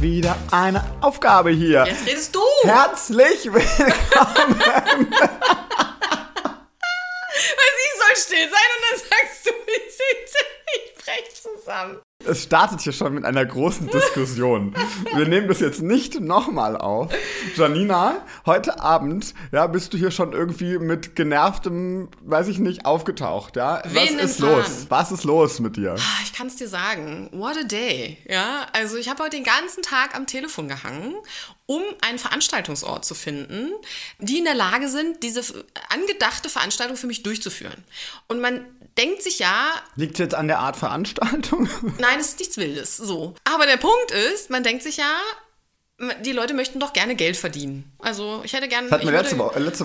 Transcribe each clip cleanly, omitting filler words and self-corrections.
wieder eine Aufgabe hier. Jetzt redest du. Herzlich willkommen. Weil sie soll still sein und dann sagst du, ich brech zusammen. Es startet hier schon mit einer großen Diskussion. Wir nehmen das jetzt nicht nochmal auf. Janina, heute Abend, ja, bist du hier schon irgendwie mit genervtem, weiß ich nicht, aufgetaucht, ja? Was ist los? Was ist los mit dir? Ich kann es dir sagen. What a day. Ja, also ich habe heute den ganzen Tag am Telefon gehangen, um einen Veranstaltungsort zu finden, die in der Lage sind, diese angedachte Veranstaltung für mich durchzuführen. Und man denkt sich ja... Liegt es jetzt an der Art Veranstaltung? Nein, es ist nichts Wildes, so. Aber der Punkt ist, man denkt sich ja, die Leute möchten doch gerne Geld verdienen. Also ich hätte gerne... Das hatten wir letztes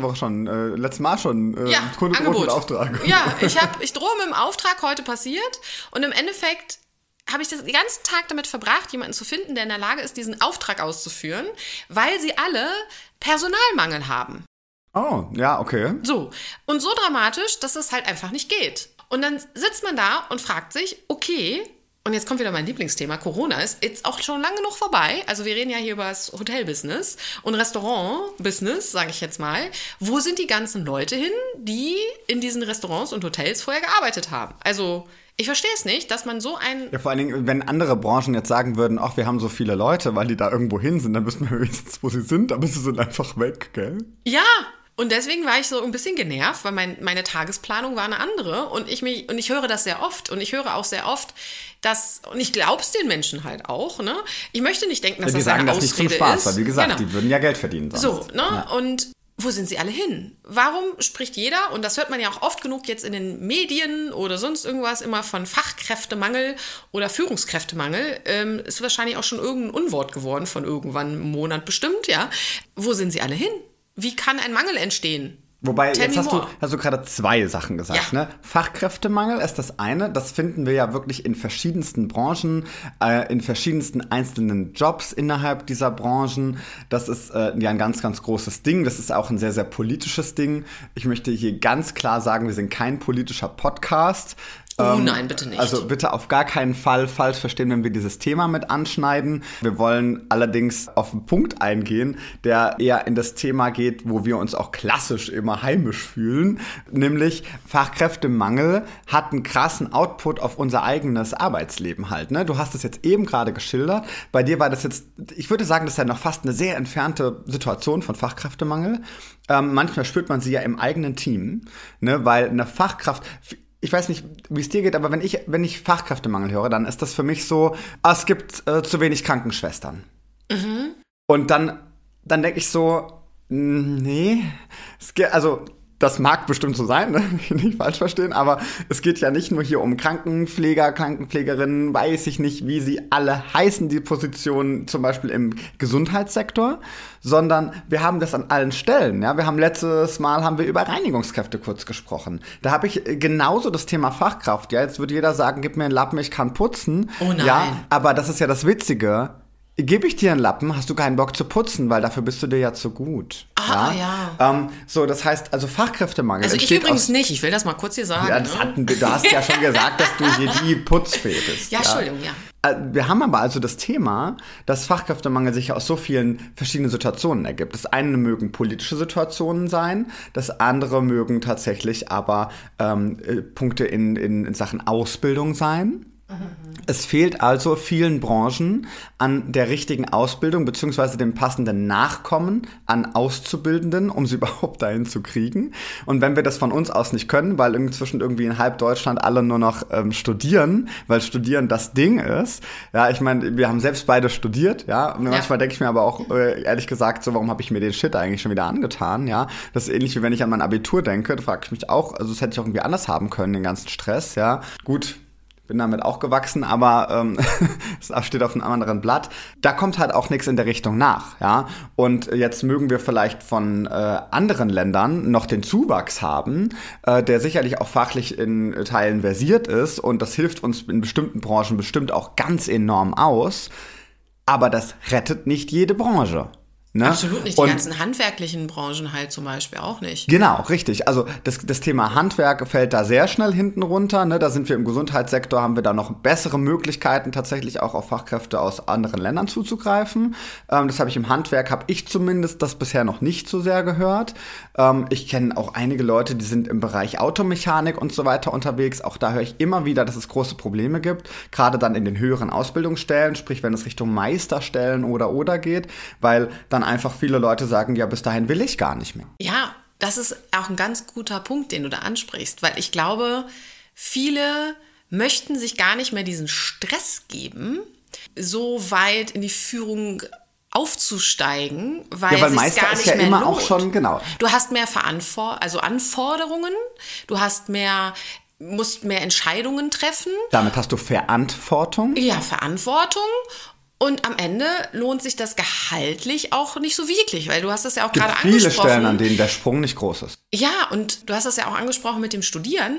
Mal schon ja, Kunde Angebot. Mit Auftrag. Ja, ich drohe mit dem Auftrag, heute passiert. Und im Endeffekt habe ich den ganzen Tag damit verbracht, jemanden zu finden, der in der Lage ist, diesen Auftrag auszuführen, weil sie alle Personalmangel haben. Oh, ja, okay. So, und so dramatisch, dass es halt einfach nicht geht. Und dann sitzt man da und fragt sich, okay, und jetzt kommt wieder mein Lieblingsthema, Corona ist jetzt auch schon lange genug vorbei. Also wir reden ja hier über das Hotelbusiness und Restaurantbusiness, sage ich jetzt mal. Wo sind die ganzen Leute hin, die in diesen Restaurants und Hotels vorher gearbeitet haben? Also ich verstehe es nicht, dass man so ein... Ja, vor allen Dingen, wenn andere Branchen jetzt sagen würden, ach, wir haben so viele Leute, weil die da irgendwo hin sind, dann wissen wir wenigstens, wo sie sind, aber sie sind einfach weg, gell? Ja, und deswegen war ich so ein bisschen genervt, weil meine Tagesplanung war eine andere und ich höre das sehr oft und ich höre auch sehr oft, und ich glaube es den Menschen halt auch, ne? Ich möchte nicht denken, dass das eine Ausrede ist. Die sagen das nicht zum Spaß, weil wie gesagt, die würden ja Geld verdienen sonst. So, ne? Ja. Und wo sind sie alle hin? Warum spricht jeder, und das hört man ja auch oft genug jetzt in den Medien oder sonst irgendwas, immer von Fachkräftemangel oder Führungskräftemangel, ist wahrscheinlich auch schon irgendein Unwort geworden von irgendwann einem Monat bestimmt, ja? Wo sind sie alle hin? Wie kann ein Mangel entstehen? Wobei, jetzt hast du gerade zwei Sachen gesagt, ja. Ne? Fachkräftemangel ist das eine, das finden wir ja wirklich in verschiedensten Branchen, in verschiedensten einzelnen Jobs innerhalb dieser Branchen. Das ist ja ein ganz, ganz großes Ding. Das ist auch ein sehr, sehr politisches Ding. Ich möchte hier ganz klar sagen, wir sind kein politischer Podcast. Oh nein, bitte nicht. Also bitte auf gar keinen Fall falsch verstehen, wenn wir dieses Thema mit anschneiden. Wir wollen allerdings auf einen Punkt eingehen, der eher in das Thema geht, wo wir uns auch klassisch immer heimisch fühlen. Nämlich Fachkräftemangel hat einen krassen Output auf unser eigenes Arbeitsleben halt. Ne? Du hast es jetzt eben gerade geschildert. Bei dir war das jetzt, ich würde sagen, das ist ja noch fast eine sehr entfernte Situation von Fachkräftemangel. Manchmal spürt man sie ja im eigenen Team, ne? Weil eine Fachkraft... Ich weiß nicht, wie es dir geht, aber wenn ich Fachkräftemangel höre, dann ist das für mich so, es gibt zu wenig Krankenschwestern. Mhm. Und dann denke ich so, nee, also das mag bestimmt so sein, ne? Nicht falsch verstehen, aber es geht ja nicht nur hier um Krankenpfleger, Krankenpflegerinnen, weiß ich nicht, wie sie alle heißen, die Positionen zum Beispiel im Gesundheitssektor, sondern wir haben das an allen Stellen. Ja? Letztes Mal über Reinigungskräfte kurz gesprochen. Da habe ich genauso das Thema Fachkraft. Ja? Jetzt würde jeder sagen, gib mir einen Lappen, ich kann putzen. Oh nein. Ja? Aber das ist ja das Witzige. Gebe ich dir einen Lappen, hast du keinen Bock zu putzen, weil dafür bist du dir ja zu gut. Ja. So, das heißt, also Fachkräftemangel. Also ich übrigens nicht, ich will das mal kurz hier sagen. Ja, du hast ja schon gesagt, dass du hier die Putzfee bist. Ja, Entschuldigung, ja. Wir haben aber also das Thema, dass Fachkräftemangel sich aus so vielen verschiedenen Situationen ergibt. Das eine mögen politische Situationen sein, das andere mögen tatsächlich aber Punkte in Sachen Ausbildung sein. Es fehlt also vielen Branchen an der richtigen Ausbildung beziehungsweise dem passenden Nachkommen an Auszubildenden, um sie überhaupt dahin zu kriegen. Und wenn wir das von uns aus nicht können, weil inzwischen irgendwie in halb Deutschland alle nur noch studieren, weil Studieren das Ding ist. Ja, ich meine, wir haben selbst beide studiert, ja. Und manchmal denke ich mir aber auch, ehrlich gesagt, so, warum habe ich mir den Shit eigentlich schon wieder angetan, ja. Das ist ähnlich wie wenn ich an mein Abitur denke, da frage ich mich auch, also das hätte ich auch irgendwie anders haben können, den ganzen Stress, ja. Gut, bin damit auch gewachsen, aber es steht auf einem anderen Blatt. Da kommt halt auch nichts in der Richtung nach, ja. Und jetzt mögen wir vielleicht von anderen Ländern noch den Zuwachs haben, der sicherlich auch fachlich in Teilen versiert ist und das hilft uns in bestimmten Branchen bestimmt auch ganz enorm aus. Aber das rettet nicht jede Branche. Ne? Absolut nicht. Die ganzen handwerklichen Branchen halt zum Beispiel auch nicht. Genau, richtig. Also das Thema Handwerk fällt da sehr schnell hinten runter. Ne? Da sind wir im Gesundheitssektor, haben wir da noch bessere Möglichkeiten, tatsächlich auch auf Fachkräfte aus anderen Ländern zuzugreifen. Das habe ich zumindest das bisher noch nicht so sehr gehört. Ich kenne auch einige Leute, die sind im Bereich Automechanik und so weiter unterwegs. Auch da höre ich immer wieder, dass es große Probleme gibt. Gerade dann in den höheren Ausbildungsstellen, sprich wenn es Richtung Meisterstellen oder geht, weil dann einfach viele Leute sagen, ja, bis dahin will ich gar nicht mehr. Ja, das ist auch ein ganz guter Punkt, den du da ansprichst, weil ich glaube, viele möchten sich gar nicht mehr diesen Stress geben, so weit in die Führung aufzusteigen, weil es Meister gar ist nicht ja mehr immer lohnt. auch schon, genau. Du hast mehr Anforderungen, du hast musst mehr Entscheidungen treffen. Damit hast du Verantwortung. Ja, Verantwortung. Und am Ende lohnt sich das gehaltlich auch nicht so wirklich, weil du hast das ja auch gerade angesprochen. Viele Stellen, an denen der Sprung nicht groß ist. Ja, und du hast das ja auch angesprochen mit dem Studieren.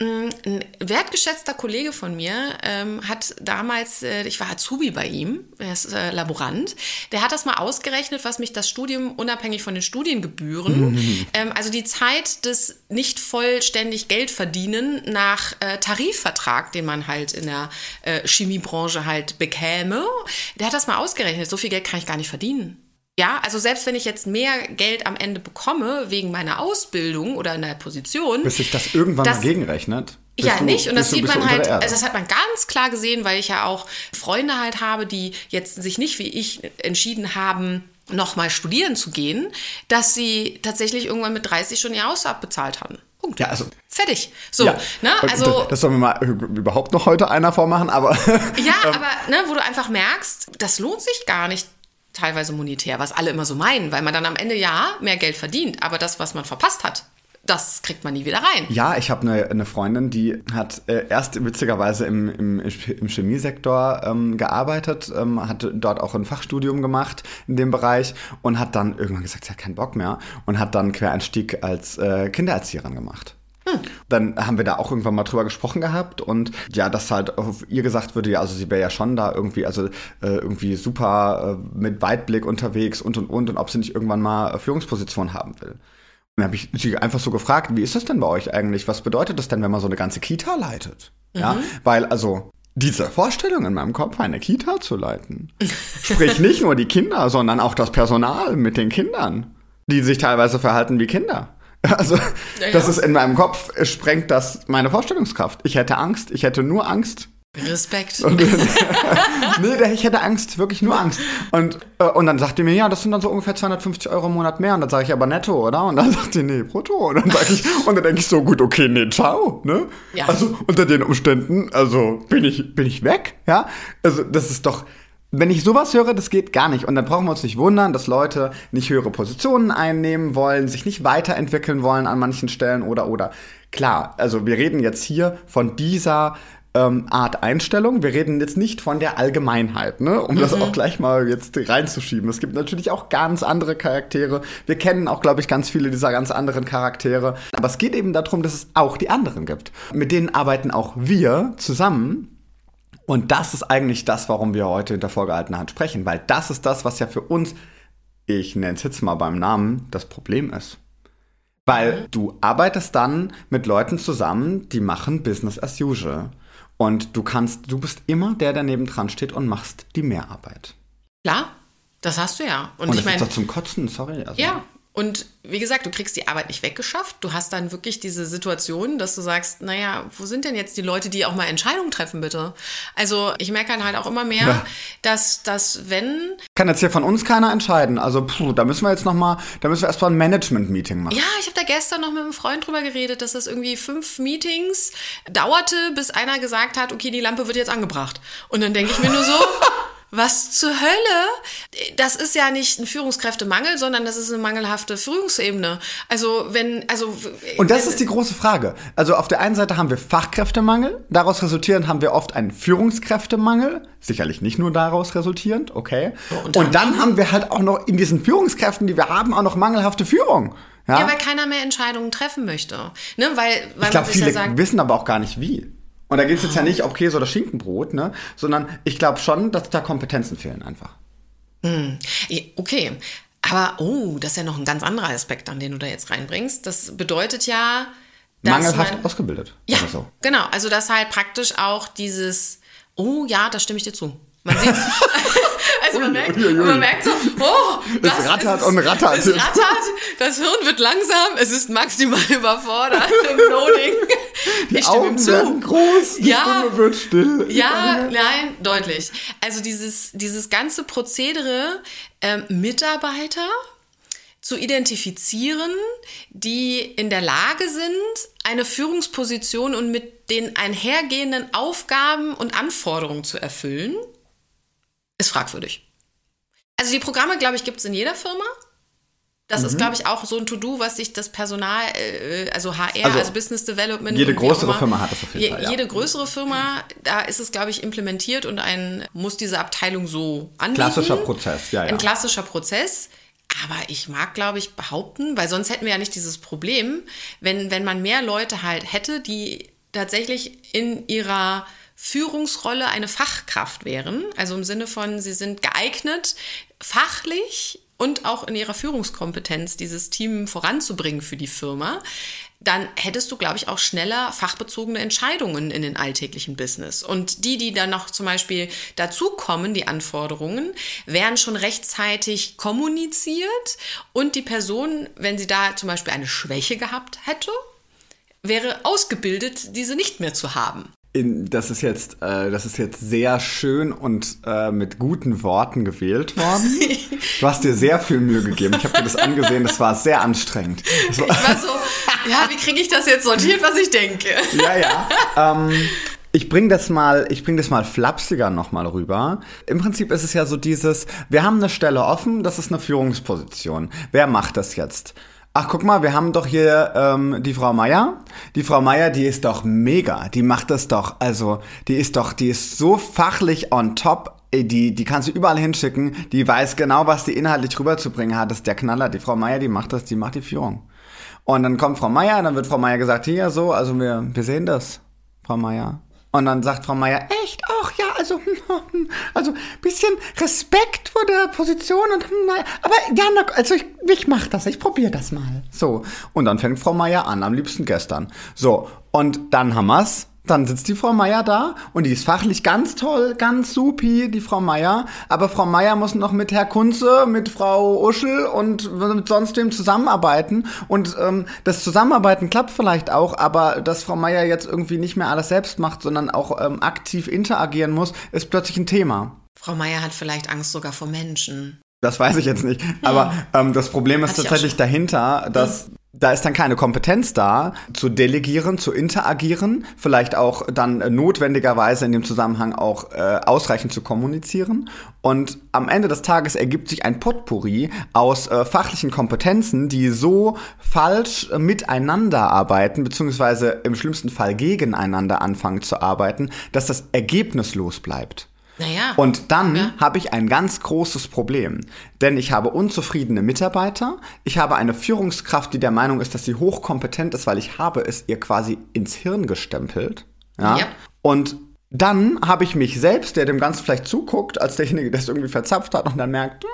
Ein wertgeschätzter Kollege von mir hat damals, ich war Azubi bei ihm, er ist Laborant, der hat das mal ausgerechnet, was mich das Studium unabhängig von den Studiengebühren, also die Zeit des nicht vollständig Geld verdienen nach Tarifvertrag, den man halt in der Chemiebranche halt bekäme, der hat das mal ausgerechnet, so viel Geld kann ich gar nicht verdienen. Ja, also selbst wenn ich jetzt mehr Geld am Ende bekomme, wegen meiner Ausbildung oder in der Position. Bis sich das irgendwann mal gegenrechnet. Ja, nicht. Und das sieht man halt, also das hat man ganz klar gesehen, weil ich ja auch Freunde halt habe, die jetzt sich nicht wie ich entschieden haben, nochmal studieren zu gehen, dass sie tatsächlich irgendwann mit 30 schon ihr Haus abbezahlt haben. Punkt. Ja, also fertig. So, ja. Ne, also das soll mir mal überhaupt noch heute einer vormachen, aber ja, aber ne, wo du einfach merkst, das lohnt sich gar nicht teilweise monetär, was alle immer so meinen, weil man dann am Ende ja mehr Geld verdient, aber das, was man verpasst hat, das kriegt man nie wieder rein. Ja, ich habe eine Freundin, die hat erst witzigerweise im Chemiesektor gearbeitet, hat dort auch ein Fachstudium gemacht in dem Bereich und hat dann irgendwann gesagt, sie hat keinen Bock mehr und hat dann Quereinstieg als Kindererzieherin gemacht. Dann haben wir da auch irgendwann mal drüber gesprochen gehabt und ja, dass halt auf ihr gesagt würde, ja, also sie wäre ja schon da irgendwie, also irgendwie super mit Weitblick unterwegs und ob sie nicht irgendwann mal Führungsposition haben will. Und dann habe ich sie einfach so gefragt, wie ist das denn bei euch eigentlich? Was bedeutet das denn, wenn man so eine ganze Kita leitet? Ja, weil also diese Vorstellung in meinem Kopf, eine Kita zu leiten, sprich nicht nur die Kinder, sondern auch das Personal mit den Kindern, die sich teilweise verhalten wie Kinder. Also, das ist in meinem Kopf, sprengt das meine Vorstellungskraft. Ich hätte Angst, ich hätte nur Angst. Respekt. Nee, ich hätte Angst, wirklich nur Angst. Und dann sagt die mir, ja, das sind dann so ungefähr 250 € im Monat mehr. Und dann sage ich, aber netto, oder? Und dann sagt sie, nee, brutto. Und dann denke ich so, gut, okay, nee, ciao, ne? Ja. Also, unter den Umständen, also, bin ich weg, ja? Also, das ist doch... Wenn ich sowas höre, das geht gar nicht. Und dann brauchen wir uns nicht wundern, dass Leute nicht höhere Positionen einnehmen wollen, sich nicht weiterentwickeln wollen an manchen Stellen oder. Klar, also wir reden jetzt hier von dieser Art Einstellung. Wir reden jetzt nicht von der Allgemeinheit, ne? Um das auch gleich mal jetzt reinzuschieben. Es gibt natürlich auch ganz andere Charaktere. Wir kennen auch, glaube ich, ganz viele dieser ganz anderen Charaktere. Aber es geht eben darum, dass es auch die anderen gibt. Mit denen arbeiten auch wir zusammen. Und das ist eigentlich das, warum wir heute hinter vorgehaltener Hand sprechen, weil das ist das, was ja für uns, ich nenne es jetzt mal beim Namen, das Problem ist. Weil du arbeitest dann mit Leuten zusammen, die machen Business as usual. Und du bist immer der nebendran steht und machst die Mehrarbeit. Klar, das hast du ja. Und ich meine, das ist doch zum Kotzen, sorry. Also. Ja. Und wie gesagt, du kriegst die Arbeit nicht weggeschafft. Du hast dann wirklich diese Situation, dass du sagst, naja, wo sind denn jetzt die Leute, die auch mal Entscheidungen treffen, bitte? Also ich merke dann halt auch immer mehr, dass wenn... Kann jetzt hier von uns keiner entscheiden. Also da müssen wir erstmal ein Management-Meeting machen. Ja, ich habe da gestern noch mit einem Freund drüber geredet, dass das irgendwie 5 Meetings dauerte, bis einer gesagt hat, okay, die Lampe wird jetzt angebracht. Und dann denke ich mir nur so... Was zur Hölle? Das ist ja nicht ein Führungskräftemangel, sondern das ist eine mangelhafte Führungsebene. Und das ist die große Frage. Also auf der einen Seite haben wir Fachkräftemangel, daraus resultierend haben wir oft einen Führungskräftemangel, sicherlich nicht nur daraus resultierend, okay. Und dann haben wir halt auch noch in diesen Führungskräften, die wir haben, auch noch mangelhafte Führung. Ja, weil keiner mehr Entscheidungen treffen möchte. Ne? Weil ich glaube, viele wissen aber auch gar nicht wie. Und da geht es jetzt ja nicht um Käse oder Schinkenbrot, ne? Sondern ich glaube schon, dass da Kompetenzen fehlen einfach. Okay, Aber, das ist ja noch ein ganz anderer Aspekt, an den du da jetzt reinbringst. Das bedeutet ja, dass mangelhaft ausgebildet. Ja, oder so. genau. Also, dass halt praktisch auch dieses, da stimme ich dir zu. Man sieht, also man merkt so, es rattert und rattert. Es rattert, das Hirn wird langsam, es ist maximal überfordert im Loading. Die Augen werden groß, die Stimme wird still. Ja, nein, deutlich. Also dieses ganze Prozedere, Mitarbeiter zu identifizieren, die in der Lage sind, eine Führungsposition und mit den einhergehenden Aufgaben und Anforderungen zu erfüllen, ist fragwürdig. Also die Programme, glaube ich, gibt es in jeder Firma. Das ist, glaube ich, auch so ein To-Do, was sich das Personal, also HR, also Business Development. Jede größere Firma hat das auf jeden Fall. Ja. Jede größere Firma, da ist es, glaube ich, implementiert und muss diese Abteilung so anbieten. Klassischer Prozess, ja. Ein klassischer Prozess. Aber ich mag, glaube ich, behaupten, weil sonst hätten wir ja nicht dieses Problem, wenn man mehr Leute halt hätte, die tatsächlich in ihrer Führungsrolle eine Fachkraft wären, also im Sinne von, sie sind geeignet, fachlich und auch in ihrer Führungskompetenz dieses Team voranzubringen für die Firma, dann hättest du, glaube ich, auch schneller fachbezogene Entscheidungen in den alltäglichen Business. Und die dann noch zum Beispiel dazukommen, die Anforderungen, werden schon rechtzeitig kommuniziert und die Person, wenn sie da zum Beispiel eine Schwäche gehabt hätte, wäre ausgebildet, diese nicht mehr zu haben. Das ist jetzt sehr schön und mit guten Worten gewählt worden. Du hast dir sehr viel Mühe gegeben. Ich habe dir das angesehen, das war sehr anstrengend. Ich war so, wie kriege ich das jetzt sortiert, was ich denke? Ja. Ich bring das mal flapsiger nochmal rüber. Im Prinzip ist es ja so wir haben eine Stelle offen, das ist eine Führungsposition. Wer macht das jetzt? Ach, guck mal, wir haben doch hier die Frau Meier. Die Frau Meier, die ist doch mega. Die macht das doch, also die ist so fachlich on top. Die kannst du überall hinschicken. Die weiß genau, was die inhaltlich rüberzubringen hat. Das ist der Knaller. Die Frau Meier, die macht die Führung. Und dann kommt Frau Meier, dann wird Frau Meier gesagt, hier so, also wir sehen das, Frau Meier. Und dann sagt Frau Meier, echt? Ach ja, also bisschen Respekt vor der Position und aber ja, also ich mach das, ich probiere das mal. So, und dann fängt Frau Meier an, am liebsten gestern. So, und dann haben wir's. Dann sitzt die Frau Meier da und die ist fachlich ganz toll, ganz supi, die Frau Meier. Aber Frau Meier muss noch mit Herr Kunze, mit Frau Uschel und mit sonst wem zusammenarbeiten. Und das Zusammenarbeiten klappt vielleicht auch, aber dass Frau Meier jetzt irgendwie nicht mehr alles selbst macht, sondern auch aktiv interagieren muss, ist plötzlich ein Thema. Frau Meier hat vielleicht Angst sogar vor Menschen. Das weiß ich jetzt nicht. Aber das Problem ist tatsächlich dahinter, dass da ist dann keine Kompetenz da, zu delegieren, zu interagieren, vielleicht auch dann notwendigerweise in dem Zusammenhang auch ausreichend zu kommunizieren. Und am Ende des Tages ergibt sich ein Potpourri aus fachlichen Kompetenzen, die so falsch miteinander arbeiten, beziehungsweise im schlimmsten Fall gegeneinander anfangen zu arbeiten, dass das ergebnislos bleibt. Naja. Und dann habe ich ein ganz großes Problem, denn ich habe unzufriedene Mitarbeiter, ich habe eine Führungskraft, die der Meinung ist, dass sie hochkompetent ist, weil ich habe es ihr quasi ins Hirn gestempelt. Ja? Yep. Und dann habe ich mich selbst, der dem Ganzen vielleicht zuguckt, als derjenige, der es irgendwie verzapft hat und dann merkt,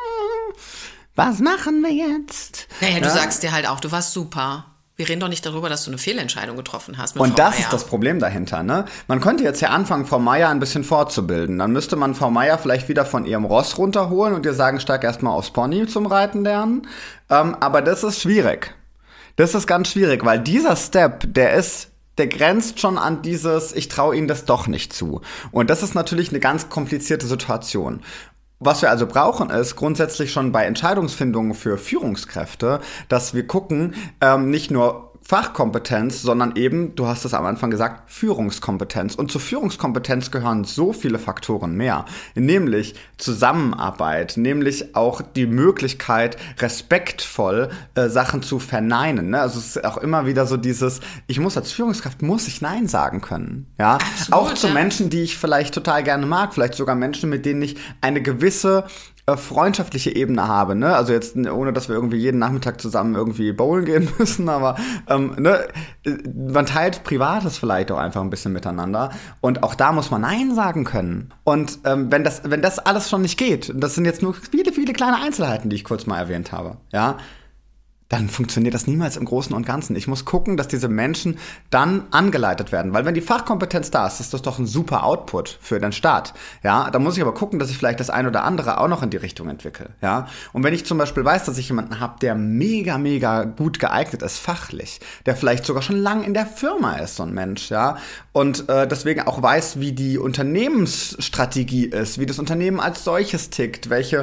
was machen wir jetzt? Naja, du sagst dir halt auch, du warst super. Wir reden doch nicht darüber, dass du eine Fehlentscheidung getroffen hast mit Und Frau das Meier. Ist das Problem dahinter, ne? Man könnte jetzt ja anfangen, Frau Meier ein bisschen fortzubilden. Dann müsste man Frau Meier vielleicht wieder von ihrem Ross runterholen und ihr sagen, steig erstmal aufs Pony zum Reiten lernen. Aber das ist schwierig. Das ist ganz schwierig, weil dieser Step, der grenzt schon an dieses, ich traue ihnen das doch nicht zu. Und das ist natürlich eine ganz komplizierte Situation. Was wir also brauchen, ist grundsätzlich schon bei Entscheidungsfindungen für Führungskräfte, dass wir gucken, nicht nur Fachkompetenz, sondern eben, du hast es am Anfang gesagt, Führungskompetenz. Und zur Führungskompetenz gehören so viele Faktoren mehr, nämlich Zusammenarbeit, nämlich auch die Möglichkeit, respektvoll Sachen zu verneinen. Ne? Also es ist auch immer wieder so dieses, als Führungskraft muss ich Nein sagen können. Ja? Absolut, auch zu Menschen, die ich vielleicht total gerne mag, vielleicht sogar Menschen, mit denen ich eine gewisse freundschaftliche Ebene habe, ne? Also jetzt, ohne dass wir irgendwie jeden Nachmittag zusammen irgendwie bowlen gehen müssen, aber ne? Man teilt Privates vielleicht auch einfach ein bisschen miteinander und auch da muss man Nein sagen können. Und wenn das alles schon nicht geht, das sind jetzt nur viele, viele kleine Einzelheiten, die ich kurz mal erwähnt habe, ja, dann funktioniert das niemals im Großen und Ganzen. Ich muss gucken, dass diese Menschen dann angeleitet werden. Weil wenn die Fachkompetenz da ist das doch ein super Output für den Staat. Ja, da muss ich aber gucken, dass ich vielleicht das ein oder andere auch noch in die Richtung entwickle. Ja, und wenn ich zum Beispiel weiß, dass ich jemanden habe, der mega, mega gut geeignet ist, fachlich, der vielleicht sogar schon lang in der Firma ist, so ein Mensch, ja, und deswegen auch weiß, wie die Unternehmensstrategie ist, wie das Unternehmen als solches tickt, welche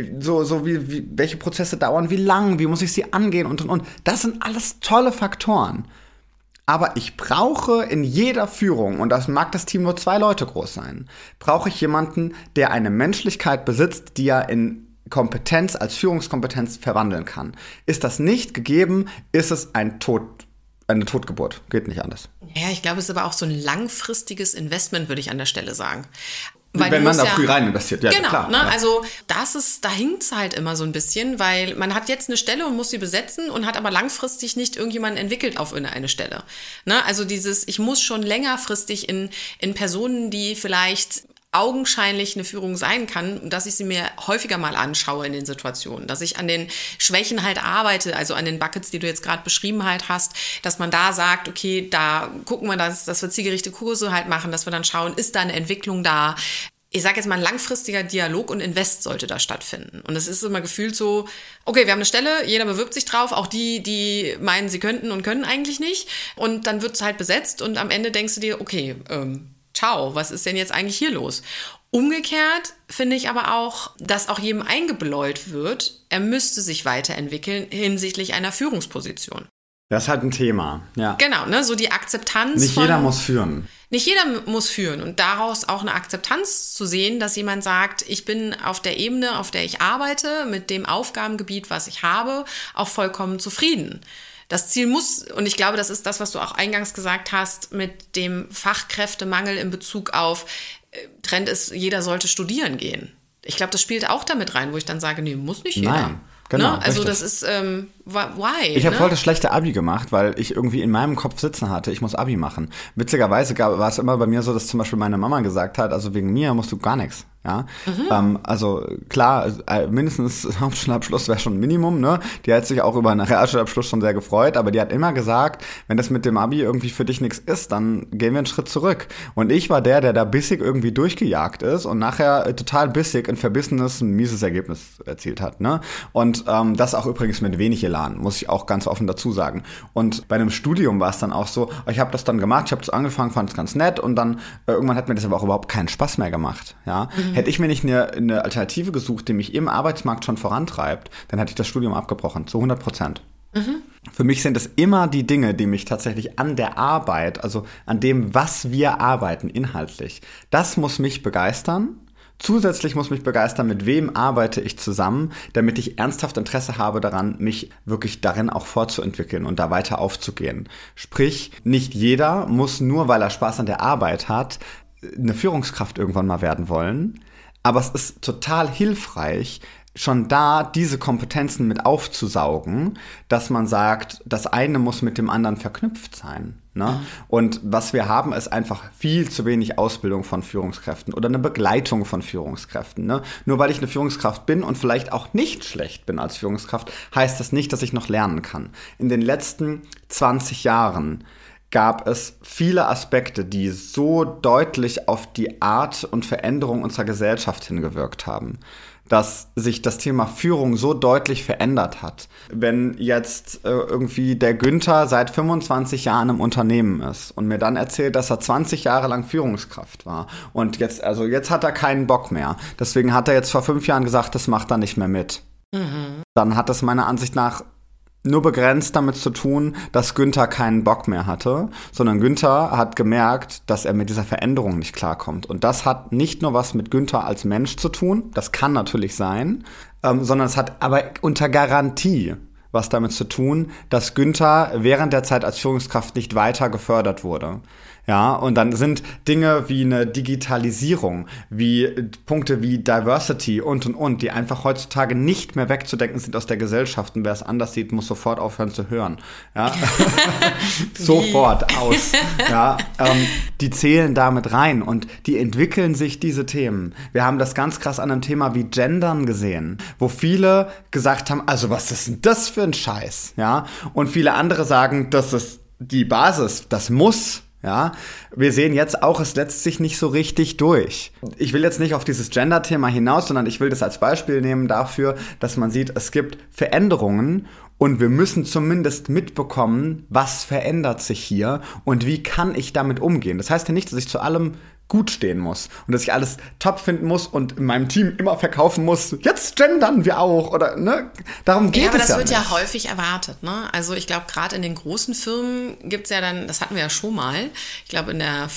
Prozesse dauern, wie lang, wie muss ich sie angehen und. Das sind alles tolle Faktoren. Aber ich brauche in jeder Führung, und das mag das Team nur 2 Leute groß sein, brauche ich jemanden, der eine Menschlichkeit besitzt, die er in Kompetenz als Führungskompetenz verwandeln kann. Ist das nicht gegeben, ist es eine Totgeburt. Geht nicht anders. Ja, ich glaube, es ist aber auch so ein langfristiges Investment, würde ich an der Stelle sagen. Wenn man da früh rein investiert, ja, genau, klar. Ne? Ja. Also da hinkt es halt immer so ein bisschen, weil man hat jetzt eine Stelle und muss sie besetzen und hat aber langfristig nicht irgendjemanden entwickelt auf eine Stelle. Ne? Also ich muss schon längerfristig in Personen, die vielleicht augenscheinlich eine Führung sein kann, dass ich sie mir häufiger mal anschaue in den Situationen, dass ich an den Schwächen halt arbeite, also an den Buckets, die du jetzt gerade beschrieben halt hast, dass man da sagt, okay, da gucken wir, dass wir zielgerichtete Kurse halt machen, dass wir dann schauen, ist da eine Entwicklung da? Ich sage jetzt mal, ein langfristiger Dialog und Invest sollte da stattfinden. Und es ist immer gefühlt so, okay, wir haben eine Stelle, jeder bewirbt sich drauf, auch die meinen, sie könnten und können eigentlich nicht. Und dann wird es halt besetzt und am Ende denkst du dir, okay, ciao, was ist denn jetzt eigentlich hier los? Umgekehrt finde ich aber auch, dass auch jedem eingebläut wird, er müsste sich weiterentwickeln hinsichtlich einer Führungsposition. Das ist halt ein Thema, ja. Genau, ne, so die Akzeptanz. Nicht jeder muss führen. Nicht jeder muss führen und daraus auch eine Akzeptanz zu sehen, dass jemand sagt, ich bin auf der Ebene, auf der ich arbeite, mit dem Aufgabengebiet, was ich habe, auch vollkommen zufrieden. Das Ziel muss, und ich glaube, das ist das, was du auch eingangs gesagt hast, mit dem Fachkräftemangel in Bezug auf Trend ist, jeder sollte studieren gehen. Ich glaube, das spielt auch damit rein, wo ich dann sage, nee, muss nicht jeder. Nein. Genau, ne? Also richtig. Das ist, why? Ich habe voll das schlechte Abi gemacht, weil ich irgendwie in meinem Kopf sitzen hatte, ich muss Abi machen. Witzigerweise war es immer bei mir so, dass zum Beispiel meine Mama gesagt hat, also wegen mir musst du gar nichts. Ja, also klar, mindestens Hauptschulabschluss wäre schon ein Minimum, ne? Die hat sich auch über einen Realschulabschluss schon sehr gefreut, aber die hat immer gesagt, wenn das mit dem Abi irgendwie für dich nichts ist, dann gehen wir einen Schritt zurück. Und ich war der da bissig irgendwie durchgejagt ist und nachher total bissig ein verbissenes, ein mieses Ergebnis erzielt hat, ne? Und das auch übrigens mit wenig Elan, muss ich auch ganz offen dazu sagen. Und bei einem Studium war es dann auch so, ich habe das dann gemacht, ich habe das angefangen, fand es ganz nett und dann irgendwann hat mir das aber auch überhaupt keinen Spaß mehr gemacht, ja? Hätte ich mir nicht eine Alternative gesucht, die mich im Arbeitsmarkt schon vorantreibt, dann hätte ich das Studium abgebrochen, zu 100%. Für mich sind es immer die Dinge, die mich tatsächlich an der Arbeit, also an dem, was wir arbeiten, inhaltlich, das muss mich begeistern. Zusätzlich muss mich begeistern, mit wem arbeite ich zusammen, damit ich ernsthaft Interesse habe daran, mich wirklich darin auch fortzuentwickeln und da weiter aufzugehen. Sprich, nicht jeder muss nur, weil er Spaß an der Arbeit hat, eine Führungskraft irgendwann mal werden wollen. Aber es ist total hilfreich, schon da diese Kompetenzen mit aufzusaugen, dass man sagt, das eine muss mit dem anderen verknüpft sein. Ne? Und was wir haben, ist einfach viel zu wenig Ausbildung von Führungskräften oder eine Begleitung von Führungskräften. Ne? Nur weil ich eine Führungskraft bin und vielleicht auch nicht schlecht bin als Führungskraft, heißt das nicht, dass ich noch lernen kann. In den letzten 20 Jahren gab es viele Aspekte, die so deutlich auf die Art und Veränderung unserer Gesellschaft hingewirkt haben, dass sich das Thema Führung so deutlich verändert hat. Wenn jetzt irgendwie der Günther seit 25 Jahren im Unternehmen ist und mir dann erzählt, dass er 20 Jahre lang Führungskraft war und jetzt hat er keinen Bock mehr. Deswegen hat er jetzt vor 5 Jahren gesagt, das macht er nicht mehr mit. Dann hat das meiner Ansicht nach nur begrenzt damit zu tun, dass Günther keinen Bock mehr hatte, sondern Günther hat gemerkt, dass er mit dieser Veränderung nicht klarkommt. Und das hat nicht nur was mit Günther als Mensch zu tun, das kann natürlich sein, sondern es hat aber unter Garantie was damit zu tun, dass Günther während der Zeit als Führungskraft nicht weiter gefördert wurde. Ja, und dann sind Dinge wie eine Digitalisierung, wie Punkte wie Diversity und, die einfach heutzutage nicht mehr wegzudenken sind aus der Gesellschaft. Und wer es anders sieht, muss sofort aufhören zu hören. Ja? Sofort aus. Ja, die zählen damit rein und die entwickeln sich diese Themen. Wir haben das ganz krass an einem Thema wie Gendern gesehen, wo viele gesagt haben, also was ist denn das für ein Scheiß? Ja, und viele andere sagen, das ist die Basis, das muss. Ja, wir sehen jetzt auch, es setzt sich nicht so richtig durch. Ich will jetzt nicht auf dieses Gender-Thema hinaus, sondern ich will das als Beispiel nehmen dafür, dass man sieht, es gibt Veränderungen und wir müssen zumindest mitbekommen, was verändert sich hier und wie kann ich damit umgehen. Das heißt ja nicht, dass ich zu allem gut stehen muss und dass ich alles top finden muss und in meinem Team immer verkaufen muss, jetzt gendern wir auch oder ne, darum geht es ja. Aber das wird nicht. ja häufig erwartet, ne? Also ich glaube, gerade in den großen Firmen gibt's ja dann, das hatten wir ja schon mal, ich glaube in der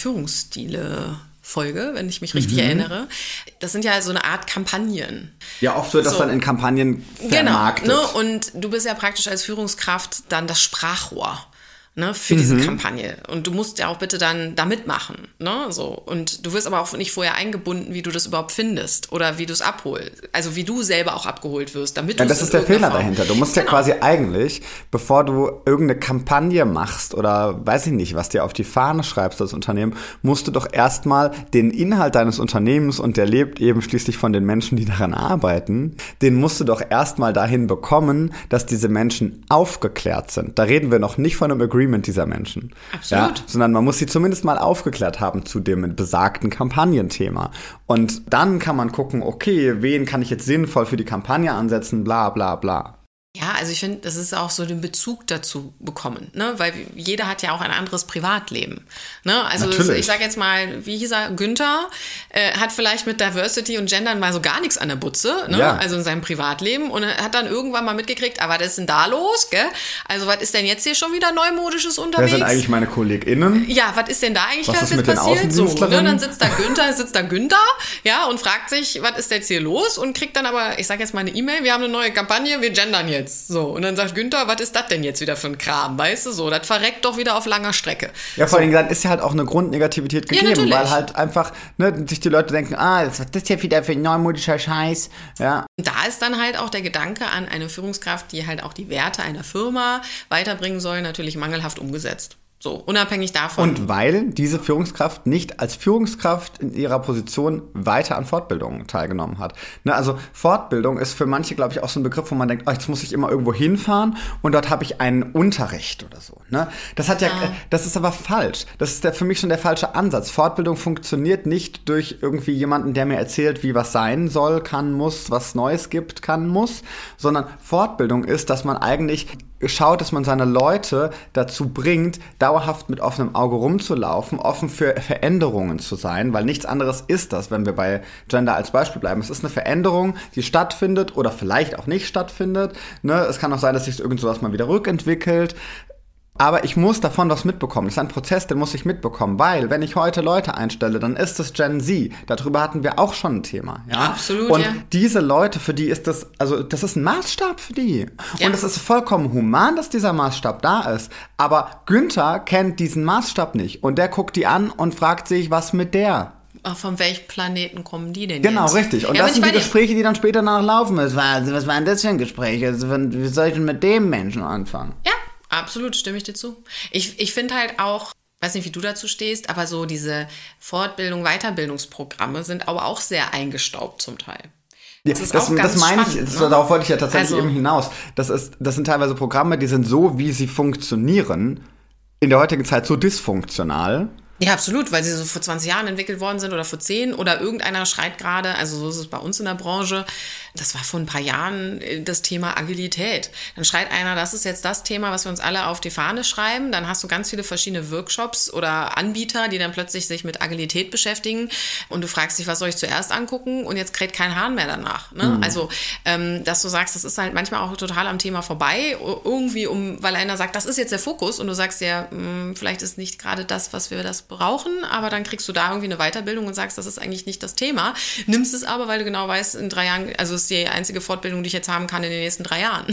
Führungsstile-Folge, wenn ich mich richtig erinnere. Das sind ja so eine Art Kampagnen. Ja, oft wird das dann in Kampagnen vermarktet. Genau, ne? Und du bist ja praktisch als Führungskraft dann das Sprachrohr. Ne, für diese Kampagne. Und du musst ja auch bitte dann da mitmachen. Ne, so. Und du wirst aber auch nicht vorher eingebunden, wie du das überhaupt findest oder wie du es abholst. Also wie du selber auch abgeholt wirst. Damit das ist der Fehler dahinter. Du musst ja quasi eigentlich, bevor du irgendeine Kampagne machst oder weiß ich nicht, was dir auf die Fahne schreibst als Unternehmen, musst du doch erstmal den Inhalt deines Unternehmens, und der lebt eben schließlich von den Menschen, die daran arbeiten, den musst du doch erstmal dahin bekommen, dass diese Menschen aufgeklärt sind. Da reden wir noch nicht von einem Agreement dieser Menschen. Absolut. Ja, sondern man muss sie zumindest mal aufgeklärt haben zu dem besagten Kampagnenthema. Und dann kann man gucken, okay, wen kann ich jetzt sinnvoll für die Kampagne ansetzen, bla bla bla. Ja, also ich finde, das ist auch so den Bezug dazu bekommen, ne? Weil jeder hat ja auch ein anderes Privatleben. Ne? Also ich sage jetzt mal, wie hieß er, Günther, hat vielleicht mit Diversity und Gendern mal so gar nichts an der Butze, ne? Ja. Also in seinem Privatleben, und hat dann irgendwann mal mitgekriegt, was ist denn da los, gell? Also was ist denn jetzt hier schon wieder Neumodisches unterwegs? Wer sind eigentlich meine KollegInnen? Ja, was ist denn da eigentlich was jetzt passiert? So, ne? Dann sitzt da Günther, ja, und fragt sich, was ist jetzt hier los? Und kriegt dann aber, ich sage jetzt mal eine E-Mail, wir haben eine neue Kampagne, wir gendern jetzt. So, und dann sagt Günther, was ist das denn jetzt wieder für ein Kram, weißt du, so, das verreckt doch wieder auf langer Strecke. Ja, vor allem dann ist ja halt auch eine Grundnegativität gegeben, weil halt einfach, ne, sich die Leute denken, was ist das hier wieder für ein neumodischer Scheiß, ja. Da ist dann halt auch der Gedanke an eine Führungskraft, die halt auch die Werte einer Firma weiterbringen soll, natürlich mangelhaft umgesetzt. So, unabhängig davon. Und weil diese Führungskraft nicht als Führungskraft in ihrer Position weiter an Fortbildungen teilgenommen hat. Ne, also Fortbildung ist für manche, glaube ich, auch so ein Begriff, wo man denkt, jetzt muss ich immer irgendwo hinfahren und dort habe ich einen Unterricht oder so. Ne? Das ist aber falsch. Das ist für mich schon der falsche Ansatz. Fortbildung funktioniert nicht durch irgendwie jemanden, der mir erzählt, wie was sein soll, kann, muss, was Neues gibt, kann, muss, sondern Fortbildung ist, dass man eigentlich schaut, dass man seine Leute dazu bringt, dauerhaft mit offenem Auge rumzulaufen, offen für Veränderungen zu sein, weil nichts anderes ist das, wenn wir bei Gender als Beispiel bleiben. Es ist eine Veränderung, die stattfindet oder vielleicht auch nicht stattfindet. Ne? Es kann auch sein, dass sich irgend sowas mal wieder rückentwickelt. Aber ich muss davon was mitbekommen. Das ist ein Prozess, den muss ich mitbekommen. Weil, wenn ich heute Leute einstelle, dann ist es Gen Z. Darüber hatten wir auch schon ein Thema. Ja? Absolut, und diese Leute, für die ist das, also das ist ein Maßstab für die. Ja. Und es ist vollkommen human, dass dieser Maßstab da ist. Aber Günther kennt diesen Maßstab nicht. Und der guckt die an und fragt sich, was mit der? Von welchem Planeten kommen die denn Genau, jetzt? richtig. Und das sind die Gespräche, die dann später danach laufen. Was war denn das für ein Gespräch? Also, wie soll ich denn mit dem Menschen anfangen? Ja. Absolut, stimme ich dir zu. Ich finde halt auch, weiß nicht, wie du dazu stehst, aber so diese Fortbildung, Weiterbildungsprogramme sind aber auch sehr eingestaubt zum Teil. Das meine ich, darauf wollte ich ja tatsächlich eben hinaus. Das sind teilweise Programme, die sind so, wie sie funktionieren, in der heutigen Zeit so dysfunktional. Ja, absolut, weil sie so vor 20 Jahren entwickelt worden sind oder vor 10 oder irgendeiner schreit gerade, also so ist es bei uns in der Branche, das war vor ein paar Jahren das Thema Agilität. Dann schreit einer, das ist jetzt das Thema, was wir uns alle auf die Fahne schreiben. Dann hast du ganz viele verschiedene Workshops oder Anbieter, die dann plötzlich sich mit Agilität beschäftigen und du fragst dich, was soll ich zuerst angucken, und jetzt kräht kein Hahn mehr danach. Ne? Also, dass du sagst, das ist halt manchmal auch total am Thema vorbei, irgendwie, weil einer sagt, das ist jetzt der Fokus, und du sagst ja, vielleicht ist nicht gerade das, was wir das brauchen, aber dann kriegst du da irgendwie eine Weiterbildung und sagst, das ist eigentlich nicht das Thema, nimmst es aber, weil du genau weißt, in 3 Jahren, also ist die einzige Fortbildung, die ich jetzt haben kann in den nächsten 3 Jahren.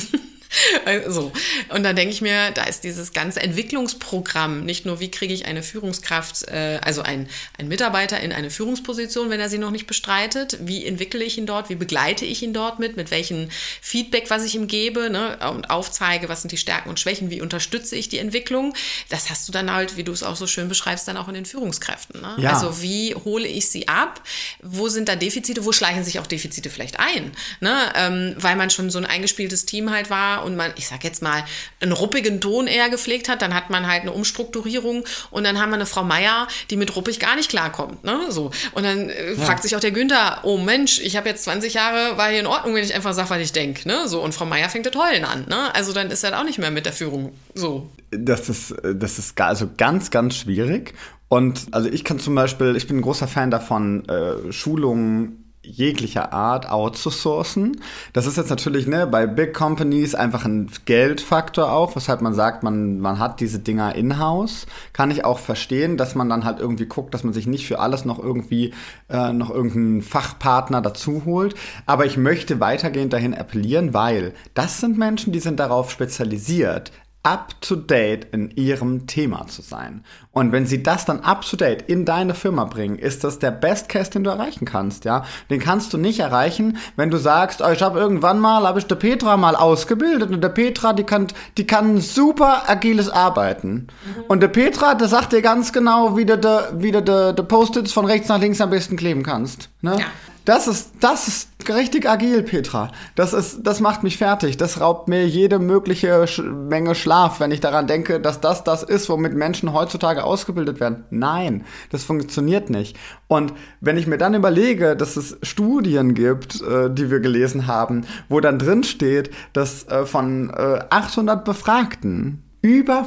So. Und dann denke ich mir, da ist dieses ganze Entwicklungsprogramm, nicht nur, wie kriege ich eine Führungskraft, also ein Mitarbeiter in eine Führungsposition, wenn er sie noch nicht bestreitet, wie entwickle ich ihn dort, wie begleite ich ihn dort mit welchem Feedback, was ich ihm gebe, ne, und aufzeige, was sind die Stärken und Schwächen, wie unterstütze ich die Entwicklung. Das hast du dann halt, wie du es auch so schön beschreibst, dann auch in den Führungskräften. Ne? Ja. Also wie hole ich sie ab, wo sind da Defizite, wo schleichen sich auch Defizite vielleicht ein, ne? Weil man schon so ein eingespieltes Team halt war und man, ich sag jetzt mal, einen ruppigen Ton eher gepflegt hat, dann hat man halt eine Umstrukturierung und dann haben wir eine Frau Meier, die mit ruppig gar nicht klarkommt, ne? So. Und dann fragt sich auch der Günther, oh Mensch, ich habe jetzt 20 Jahre, war hier in Ordnung, wenn ich einfach sage, was ich denke, ne? So. Und Frau Meier fängt das Heulen an, ne? Also dann ist er auch nicht mehr mit der Führung so. Das ist also ganz, ganz schwierig. Und also ich kann zum Beispiel, ich bin ein großer Fan davon, Schulungen jeglicher Art outzusourcen. Das ist jetzt natürlich bei Big Companies einfach ein Geldfaktor auch, weshalb man sagt, man hat diese Dinger in-house. Kann ich auch verstehen, dass man dann halt irgendwie guckt, dass man sich nicht für alles noch irgendwie noch irgendeinen Fachpartner dazu holt. Aber ich möchte weitergehend dahin appellieren, weil das sind Menschen, die sind darauf spezialisiert, up-to-date in ihrem Thema zu sein. Und wenn sie das dann up-to-date in deine Firma bringen, ist das der Best Case, den du erreichen kannst, ja. Den kannst du nicht erreichen, wenn du sagst, oh, habe ich der Petra mal ausgebildet und der Petra, die kann super agiles Arbeiten. Und der Petra, der sagt dir ganz genau, wie du de Post-its von rechts nach links am besten kleben kannst, ne? Ja. Das ist richtig agil, Petra. Das macht mich fertig. Das raubt mir jede mögliche Menge Schlaf, wenn ich daran denke, dass das ist, womit Menschen heutzutage ausgebildet werden. Nein, das funktioniert nicht. Und wenn ich mir dann überlege, dass es Studien gibt, die wir gelesen haben, wo dann drin steht, dass von 800 Befragten über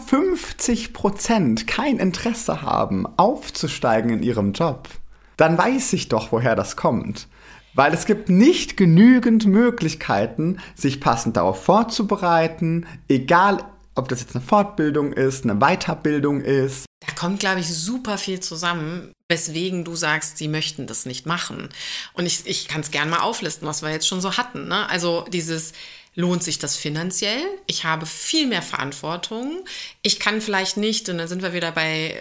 50% kein Interesse haben, aufzusteigen in ihrem Job, dann weiß ich doch, woher das kommt. Weil es gibt nicht genügend Möglichkeiten, sich passend darauf vorzubereiten, egal ob das jetzt eine Fortbildung ist, eine Weiterbildung ist. Da kommt, glaube ich, super viel zusammen, weswegen du sagst, sie möchten das nicht machen. Und ich kann es gerne mal auflisten, was wir jetzt schon so hatten, ne? Also lohnt sich das finanziell? Ich habe viel mehr Verantwortung. Ich kann vielleicht nicht, und dann sind wir wieder bei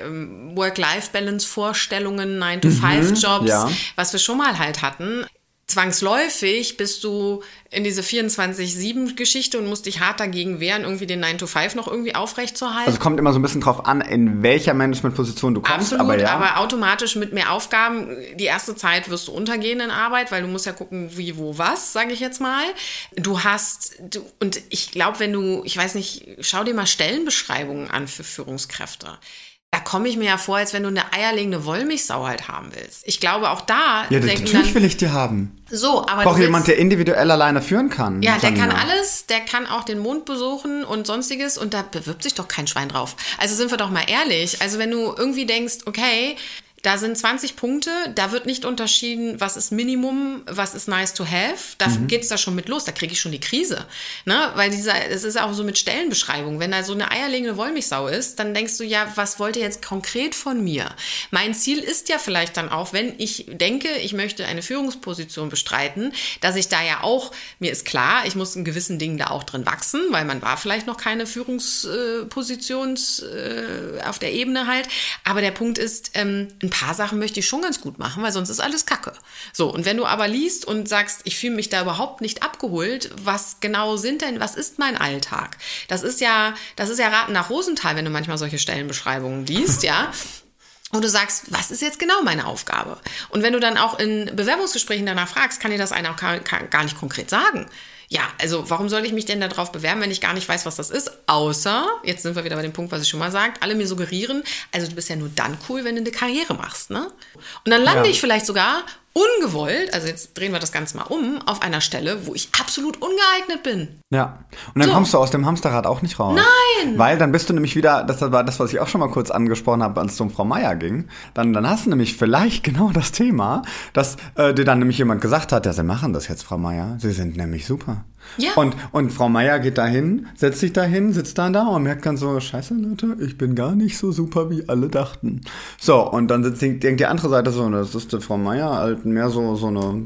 Work-Life-Balance-Vorstellungen, 9-to-5-Jobs, was wir schon mal halt hatten. Zwangsläufig bist du in diese 24/7-Geschichte und musst dich hart dagegen wehren, irgendwie den 9-to-5 noch irgendwie aufrechtzuerhalten. Also kommt immer so ein bisschen drauf an, in welcher Managementposition du kommst. Absolut, aber automatisch mit mehr Aufgaben. Die erste Zeit wirst du untergehen in Arbeit, weil du musst ja gucken, wie, wo, was, sage ich jetzt mal. Und ich glaube, ich weiß nicht, schau dir mal Stellenbeschreibungen an für Führungskräfte. Da komme ich mir ja vor, als wenn du eine eierlegende Wollmilchsau halt haben willst. Ich glaube, auch da natürlich will ich die haben. So, aber braucht jemand, der individuell alleine führen kann. Ja, der kann alles, der kann auch den Mond besuchen und sonstiges und da bewirbt sich doch kein Schwein drauf. Also sind wir doch mal ehrlich. Also wenn du irgendwie denkst, okay, da sind 20 Punkte, da wird nicht unterschieden, was ist Minimum, was ist nice to have. Da geht's da schon mit los, da kriege ich schon die Krise. Ne? Weil es ist auch so mit Stellenbeschreibung. Wenn da so eine eierlegende Wollmilchsau ist, dann denkst du, ja, was wollt ihr jetzt konkret von mir? Mein Ziel ist ja vielleicht dann auch, wenn ich denke, ich möchte eine Führungsposition bestreiten, dass ich da ja auch, mir ist klar, ich muss in gewissen Dingen da auch drin wachsen, weil man war vielleicht noch keine Führungsposition auf der Ebene halt. Aber der Punkt ist, ein paar Sachen möchte ich schon ganz gut machen, weil sonst ist alles Kacke. So, und wenn du aber liest und sagst, ich fühle mich da überhaupt nicht abgeholt, was ist mein Alltag? Das ist ja Raten nach Rosenthal, wenn du manchmal solche Stellenbeschreibungen liest, ja. Und du sagst, was ist jetzt genau meine Aufgabe? Und wenn du dann auch in Bewerbungsgesprächen danach fragst, kann dir das einer auch gar nicht konkret sagen. Ja, also warum soll ich mich denn darauf bewerben, wenn ich gar nicht weiß, was das ist? Außer, jetzt sind wir wieder bei dem Punkt, was ich schon mal sagt, alle mir suggerieren, also du bist ja nur dann cool, wenn du eine Karriere machst, ne? Und dann lande ich vielleicht sogar ungewollt, also jetzt drehen wir das Ganze mal um, auf einer Stelle, wo ich absolut ungeeignet bin. Ja, und dann kommst du aus dem Hamsterrad auch nicht raus. Nein! Weil dann bist du nämlich wieder, das war das, was ich auch schon mal kurz angesprochen habe, als es um Frau Meier ging, dann hast du nämlich vielleicht genau das Thema, dass dir dann nämlich jemand gesagt hat, ja, Sie machen das jetzt, Frau Meier, Sie sind nämlich super. Ja. Und Frau Meier geht dahin, setzt sich dahin, sitzt dann da und merkt dann so, scheiße Leute, ich bin gar nicht so super, wie alle dachten. So, und dann denkt die andere Seite so, das ist die Frau Meier halt mehr so eine